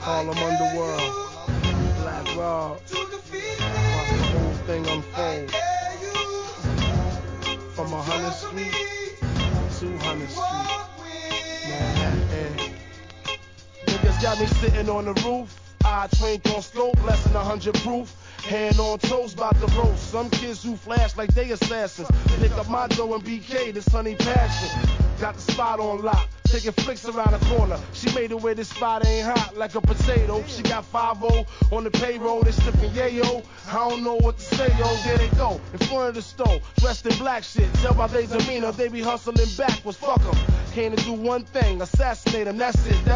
Harlem Underworld, Black Rob, watch the whole thing unfold. From 100th Street to 200th Street, Manhattan. Niggas got me sitting on the roof. I trained on scope, less than 100 proof. Hand on toes, bout to roast. Some kids who flash like they assassins. Pick up my dough and BK, this honey passion. Got the spot on lock, taking flicks around the corner. She made it where this spot ain't hot like a potato. She got 5-0 on the payroll, they sniffing yayo. I don't know what to say, yo, there they go. In front of the store, dressed in black shit. Tell by their demeanor, they be hustling backwards, fuck them. Came to do one thing, assassinate them, that's it.